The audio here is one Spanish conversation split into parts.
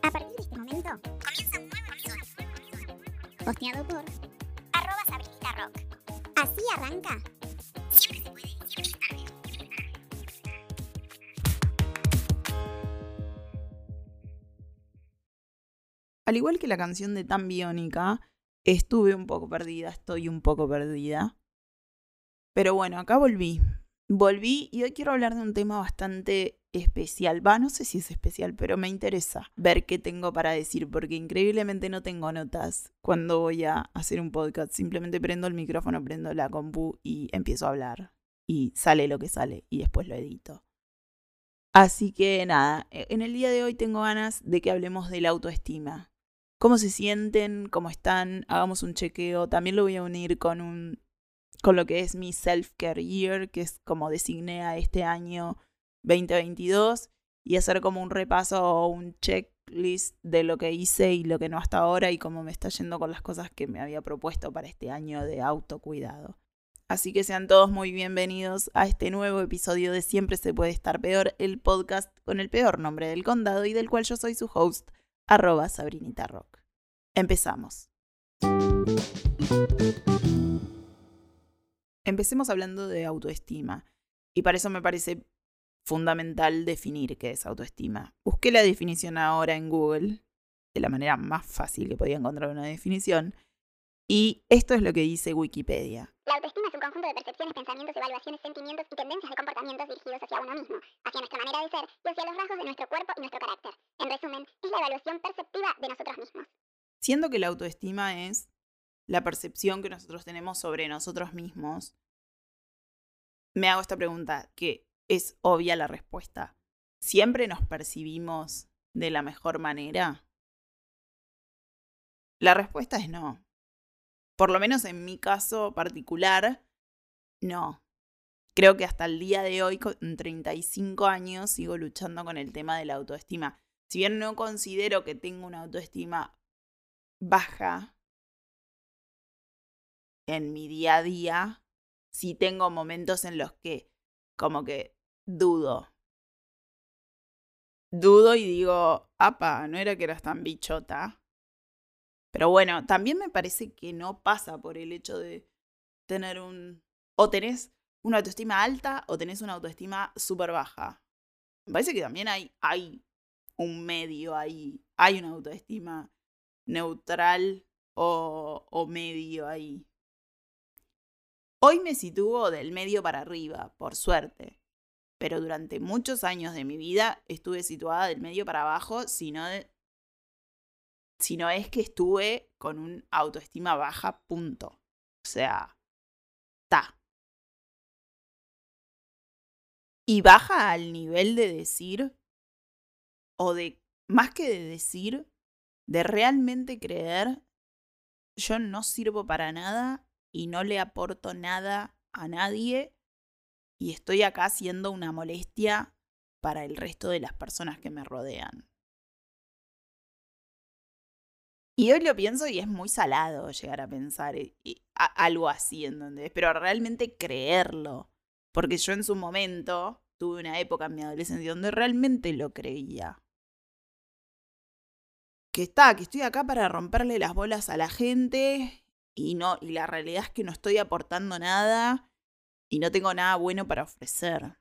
A partir de este momento, comienza un nuevo episodio. Posteado por @SabrinaRock. Así arranca. Siempre se puede, siempre es tarde. Al igual que la canción de Tan Biónica, estuve un poco perdida, estoy un poco perdida. Pero bueno, acá volví y hoy quiero hablar de un tema bastante especial. No sé si es especial, pero me interesa ver qué tengo para decir, porque increíblemente no tengo notas cuando voy a hacer un podcast. Simplemente prendo el micrófono, prendo la compu y empiezo a hablar. Y sale lo que sale y después lo edito. Así que nada, en el día de hoy tengo ganas de que hablemos de la autoestima. ¿Cómo se sienten? ¿Cómo están? Hagamos un chequeo. También lo voy a unir con lo que es mi self-care year, que es como designé a este año 2022, y hacer como un repaso o un checklist de lo que hice y lo que no hasta ahora y cómo me está yendo con las cosas que me había propuesto para este año de autocuidado. Así que sean todos muy bienvenidos a este nuevo episodio de Siempre se puede estar peor, el podcast con el peor nombre del condado y del cual yo soy su host, @SabrinaRock. Empezamos. Empecemos hablando de autoestima. Y para eso me parece fundamental definir qué es autoestima. Busqué la definición ahora en Google, de la manera más fácil que podía encontrar una definición. Y esto es lo que dice Wikipedia. La autoestima es un conjunto de percepciones, pensamientos, evaluaciones, sentimientos y tendencias de comportamientos dirigidos hacia uno mismo, hacia nuestra manera de ser y hacia los rasgos de nuestro cuerpo y nuestro carácter. En resumen, es la evaluación perceptiva de nosotros mismos. Siendo que la autoestima es la percepción que nosotros tenemos sobre nosotros mismos, me hago esta pregunta, que es obvia la respuesta. ¿Siempre nos percibimos de la mejor manera? La respuesta es no. Por lo menos en mi caso particular, no. Creo que hasta el día de hoy, con 35 años, sigo luchando con el tema de la autoestima. Si bien no considero que tengo una autoestima baja en mi día a día, sí tengo momentos en los que como que dudo. Dudo y digo, apa, no era que eras tan bichota. Pero bueno, también me parece que no pasa por el hecho de tener o tenés una autoestima alta o tenés una autoestima súper baja. Me parece que también hay un medio ahí. Hay una autoestima neutral o medio ahí. Hoy me sitúo del medio para arriba, por suerte. Pero durante muchos años de mi vida estuve situada del medio para abajo, si no es que estuve con un autoestima baja, punto. O sea, ta. Y baja al nivel de decir, o de, más que de decir, de realmente creer, yo no sirvo para nada y no le aporto nada a nadie y estoy acá siendo una molestia para el resto de las personas que me rodean. Y hoy lo pienso y es muy salado llegar a pensar algo así, ¿entendés? Pero realmente creerlo. Porque yo en su momento tuve una época en mi adolescencia donde realmente lo creía. Que estoy acá para romperle las bolas a la gente y la realidad es que no estoy aportando nada y no tengo nada bueno para ofrecer.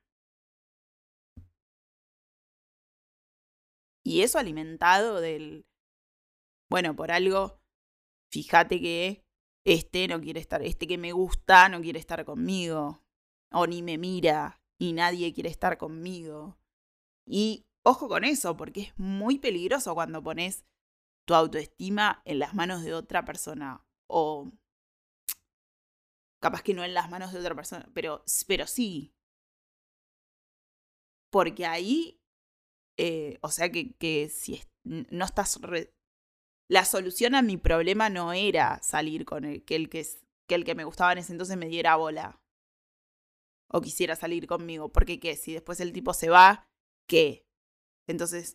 Y eso alimentado bueno, por algo, fíjate que no quiere estar, que me gusta no quiere estar conmigo, o ni me mira, y nadie quiere estar conmigo. Y ojo con eso, porque es muy peligroso cuando pones tu autoestima en las manos de otra persona, o capaz que no en las manos de otra persona, pero sí. Porque ahí, o sea que si no estás... La solución a mi problema no era salir con que el que me gustaba en ese entonces me diera bola. O quisiera salir conmigo. Porque ¿qué? Si después el tipo se va, ¿qué? Entonces,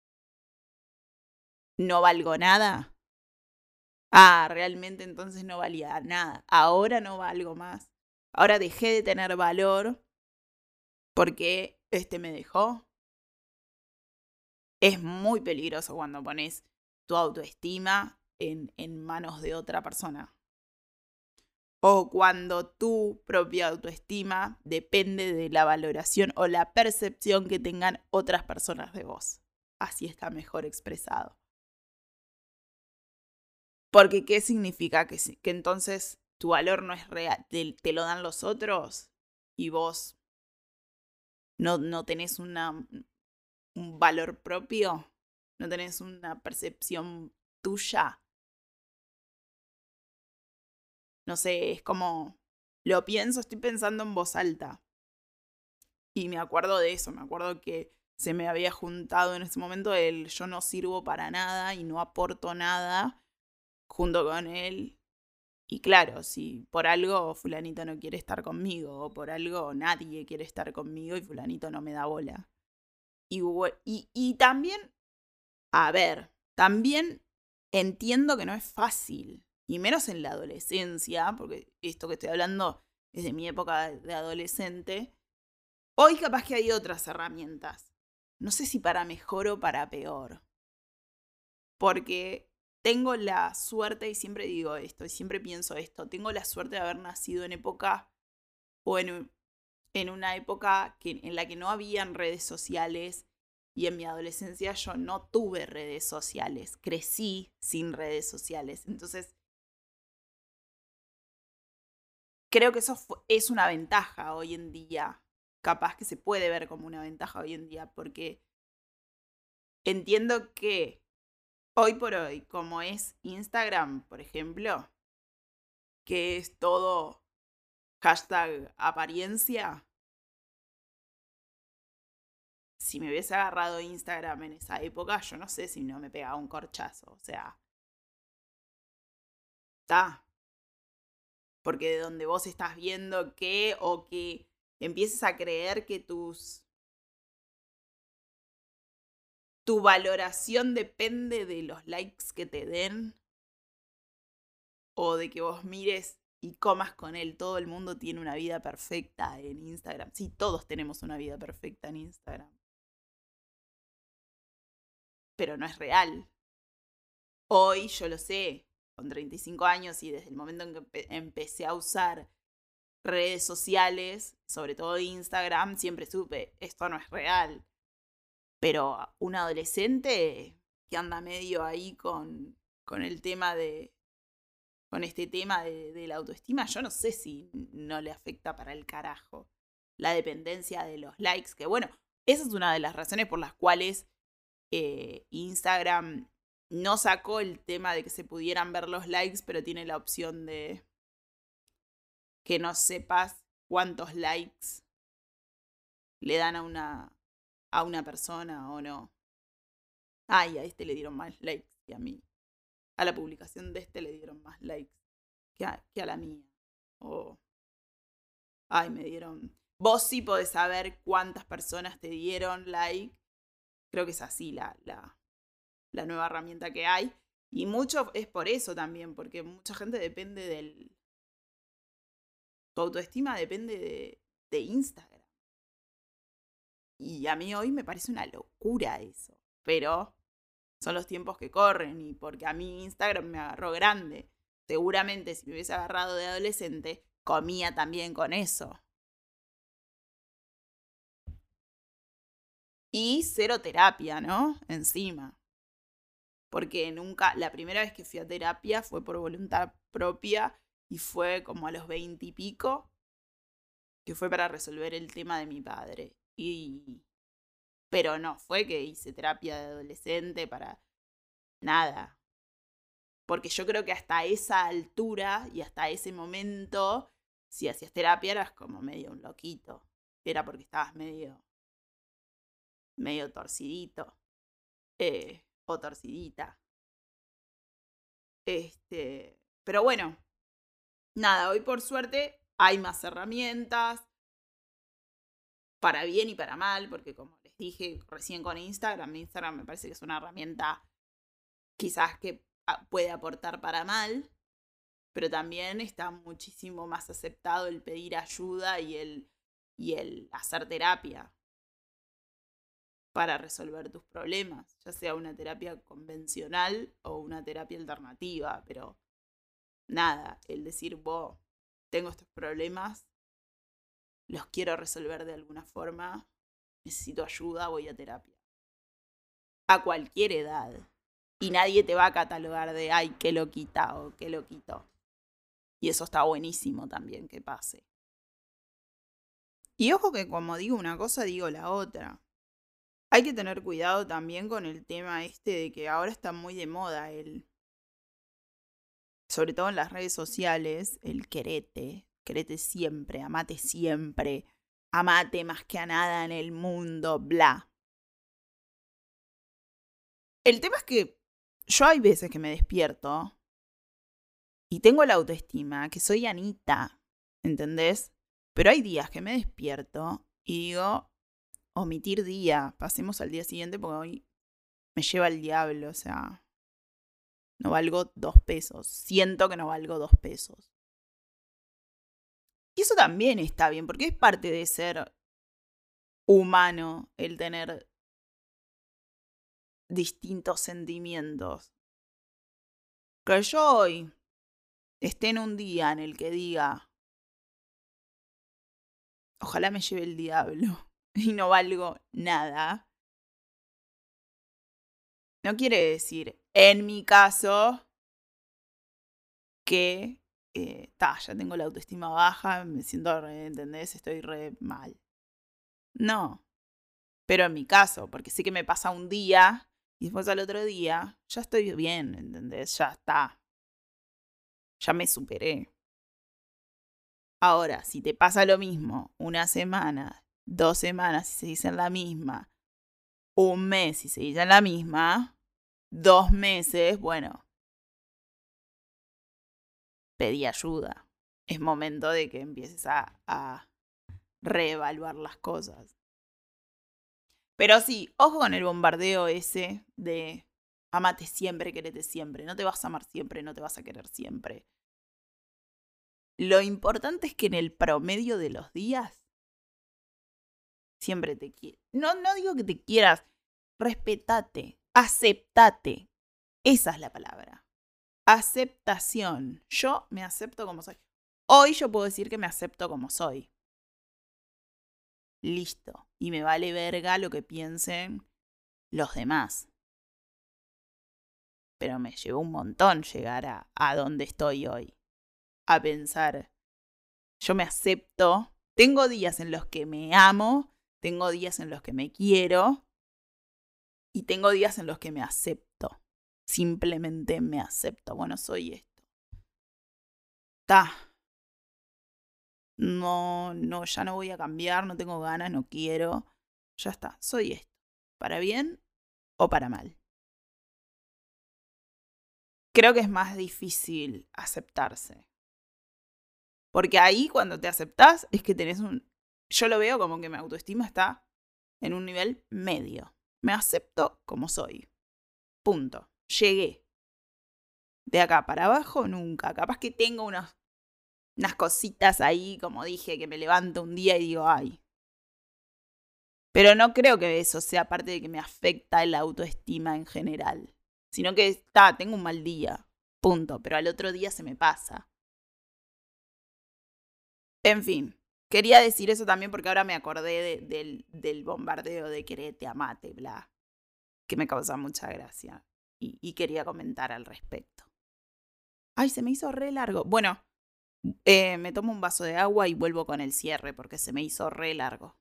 ¿no valgo nada? Realmente entonces no valía nada. Ahora no valgo más. Ahora dejé de tener valor porque me dejó. Es muy peligroso cuando pones tu autoestima en manos de otra persona. O cuando tu propia autoestima depende de la valoración o la percepción que tengan otras personas de vos. Así está mejor expresado. Porque ¿qué significa? Que entonces tu valor no es real, te lo dan los otros y vos no tenés un valor propio, no tenés una percepción tuya. No sé, es como, lo pienso, estoy pensando en voz alta. Y me acuerdo de eso, me acuerdo que se me había juntado en ese momento el yo no sirvo para nada y no aporto nada junto con él. Y claro, si por algo fulanito no quiere estar conmigo o por algo nadie quiere estar conmigo y fulanito no me da bola. Y también, a ver, también entiendo que no es fácil, y menos en la adolescencia, porque esto que estoy hablando es de mi época de adolescente. Hoy capaz que hay otras herramientas. No sé si para mejor o para peor. Porque tengo la suerte, y siempre digo esto, y siempre pienso esto, tengo la suerte de haber nacido en época o en una época en la que no habían redes sociales y en mi adolescencia yo no tuve redes sociales, crecí sin redes sociales. Entonces, creo que eso es una ventaja hoy en día. Capaz que se puede ver como una ventaja hoy en día, porque entiendo que hoy por hoy, como es Instagram, por ejemplo, que es todo hashtag apariencia, si me hubiese agarrado Instagram en esa época, yo no sé si no me pegaba un corchazo. O sea, está. Porque de donde vos estás viendo que, o que empieces a creer que tu valoración depende de los likes que te den, o de que vos mires y comas con él. Todo el mundo tiene una vida perfecta en Instagram. Sí, todos tenemos una vida perfecta en Instagram. Pero no es real. Hoy yo lo sé, con 35 años y desde el momento en que empecé a usar redes sociales, sobre todo Instagram, siempre supe, esto no es real. Pero un adolescente que anda medio ahí con el tema con este tema de la autoestima, yo no sé si no le afecta para el carajo la dependencia de los likes, que bueno, esa es una de las razones por las cuales Instagram no sacó el tema de que se pudieran ver los likes, pero tiene la opción de que no sepas cuántos likes le dan a una persona o no. Ay, a este le dieron más likes que a mí. A la publicación de este le dieron más likes que a la mía. O, ay, me dieron... Vos sí podés saber cuántas personas te dieron like. Creo que es así la nueva herramienta que hay. Y mucho es por eso también, porque mucha gente depende del... Tu autoestima depende de Instagram. Y a mí hoy me parece una locura eso. Pero son los tiempos que corren y porque a mí Instagram me agarró grande. Seguramente si me hubiese agarrado de adolescente, comía también con eso. Y cero terapia, ¿no? Encima. Porque nunca, la primera vez que fui a terapia fue por voluntad propia y fue como a los 20 y pico, que fue para resolver el tema de mi padre. Pero no, fue que hice terapia de adolescente para nada. Porque yo creo que hasta esa altura y hasta ese momento, si hacías terapia eras como medio un loquito. Era porque estabas medio torcidito. O torcidita. Pero bueno, nada, hoy por suerte hay más herramientas. Para bien y para mal, porque como les dije recién con Instagram me parece que es una herramienta quizás que puede aportar para mal, pero también está muchísimo más aceptado el pedir ayuda y el hacer terapia. para resolver tus problemas, ya sea una terapia convencional o una terapia alternativa, pero nada, el decir, tengo estos problemas, los quiero resolver de alguna forma, necesito ayuda, voy a terapia. A cualquier edad. Y nadie te va a catalogar de, ay, qué loquita o qué loquito. Y eso está buenísimo también que pase. Y ojo que como digo una cosa, digo la otra. Hay que tener cuidado también con el tema de que ahora está muy de moda sobre todo en las redes sociales, el querete siempre, amate más que a nada en el mundo, bla. El tema es que yo hay veces que me despierto y tengo la autoestima, que soy Anita, ¿entendés? Pero hay días que me despierto y digo, omitir día, pasemos al día siguiente porque hoy me lleva el diablo, o sea, no valgo 2 pesos, siento que no valgo 2 pesos. Y eso también está bien, porque es parte de ser humano el tener distintos sentimientos. Que yo hoy esté en un día en el que diga, ojalá me lleve el diablo y no valgo nada, no quiere decir, en mi caso, que ya tengo la autoestima baja, me siento ¿entendés? Estoy re mal. No. Pero en mi caso, porque sí que me pasa un día y después al otro día ya estoy bien, ¿entendés? Ya está. Ya me superé. Ahora, si te pasa lo mismo una semana, 2 semanas y seguís en la misma, un mes y seguís en la misma, 2 meses, bueno, pedí ayuda. Es momento de que empieces a reevaluar las cosas. Pero sí, ojo con el bombardeo ese de amate siempre, querete siempre. No te vas a amar siempre, no te vas a querer siempre. Lo importante es que en el promedio de los días siempre te quieras. No digo que te quieras, respetate, aceptate. Esa es la palabra. Aceptación. Yo me acepto como soy. Hoy yo puedo decir que me acepto como soy. Listo. Y me vale verga lo que piensen los demás. Pero me llevó un montón llegar a donde estoy hoy. A pensar, yo me acepto. Tengo días en los que me amo, tengo días en los que me quiero y tengo días en los que me acepto. Simplemente me acepto. Bueno, soy esto. No, ya no voy a cambiar, no tengo ganas, no quiero. Ya está, soy esto. Para bien o para mal. Creo que es más difícil aceptarse. Porque ahí cuando te aceptás es que tenés yo lo veo como que mi autoestima está en un nivel medio. Me acepto como soy. Punto. Llegué. De acá para abajo nunca. Capaz que tengo unas cositas ahí, como dije, que me levanto un día y digo, ay. Pero no creo que eso sea parte de que me afecta la autoestima en general. Sino que tengo un mal día. Punto. Pero al otro día se me pasa. En fin, quería decir eso también porque ahora me acordé del bombardeo de querete, amate, bla, que me causa mucha gracia y quería comentar al respecto. Ay, se me hizo re largo. Bueno, me tomo un vaso de agua y vuelvo con el cierre porque se me hizo re largo.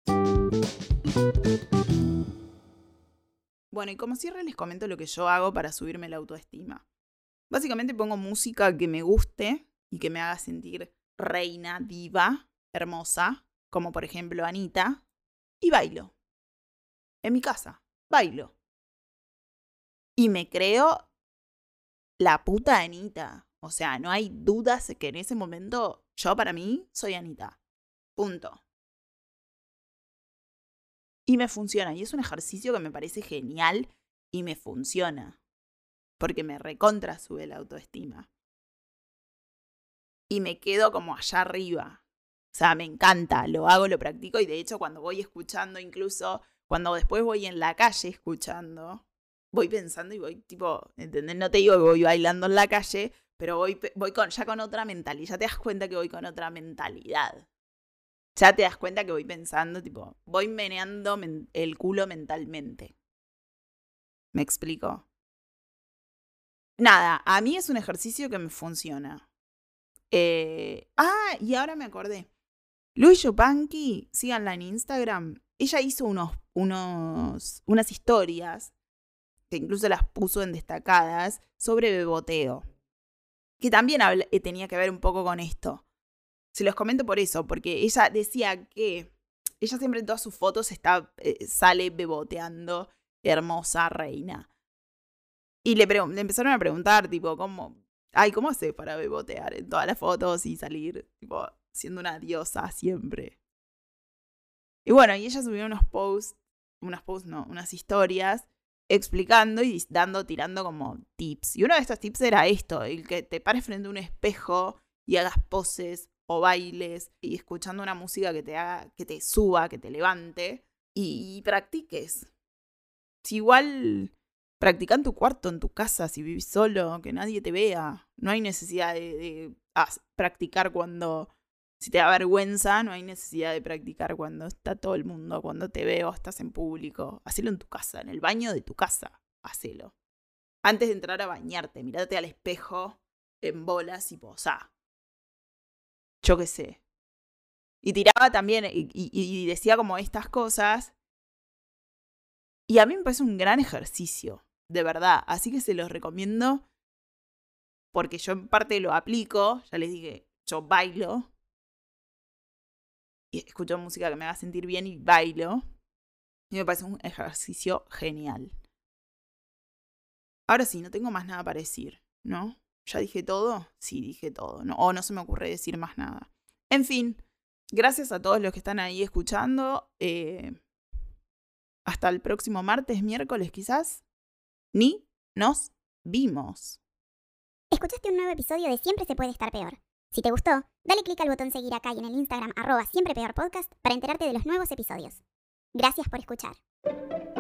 Bueno, y como cierre les comento lo que yo hago para subirme la autoestima. Básicamente pongo música que me guste y que me haga sentir reina, diva, hermosa, como por ejemplo Anita, y bailo. En mi casa, bailo. Y me creo la puta Anita. O sea, no hay dudas que en ese momento yo para mí soy Anita. Punto. Y me funciona. Y es un ejercicio que me parece genial y me funciona. Porque me recontra sube la autoestima. Y me quedo como allá arriba. O sea, me encanta, lo hago, lo practico y de hecho cuando voy escuchando incluso Cuando después voy en la calle escuchando, voy pensando y voy tipo, ¿entendés? No te digo que voy bailando en la calle, pero voy ya con otra mentalidad. Ya te das cuenta que voy con otra mentalidad. Ya te das cuenta que voy pensando, tipo, voy meneando el culo mentalmente. ¿Me explico? Nada, a mí es un ejercicio que me funciona. Y ahora me acordé. Luis Yupanqui, síganla en Instagram. Ella hizo unas historias, que incluso las puso en destacadas, sobre beboteo. Que también tenía que ver un poco con esto. Se los comento por eso, porque ella decía que ella siempre en todas sus fotos sale beboteando, hermosa reina. Y le empezaron a preguntar, tipo, ¿cómo hace para bebotear en todas las fotos y salir, tipo, siendo una diosa siempre? Y bueno, y ella subió unas historias explicando y tirando como tips. Y uno de estos tips era esto, el que te pares frente a un espejo y hagas poses o bailes y escuchando una música que te suba, que te levante y practiques. Si igual practica en tu cuarto, en tu casa, si vivís solo, que nadie te vea. No hay necesidad de practicar si te da vergüenza, no hay necesidad de practicar cuando está todo el mundo, cuando te veo, estás en público. Hacelo en tu casa, en el baño de tu casa. Hacelo. Antes de entrar a bañarte, mirate al espejo en bolas y posá. Yo qué sé. Y tiraba también, y decía como estas cosas. Y a mí me parece un gran ejercicio, de verdad. Así que se los recomiendo, porque yo en parte lo aplico. Ya les dije, yo bailo. Y escucho música que me haga sentir bien y bailo. Y me parece un ejercicio genial. Ahora sí, no tengo más nada para decir, ¿no? ¿Ya dije todo? Sí, dije todo. No se me ocurre decir más nada. En fin, gracias a todos los que están ahí escuchando. Hasta el próximo martes, miércoles quizás. Ni nos vimos. Escuchaste un nuevo episodio de Siempre se puede estar peor. Si te gustó, dale click al botón seguir acá y en el Instagram @siemprepeorpodcast para enterarte de los nuevos episodios. Gracias por escuchar.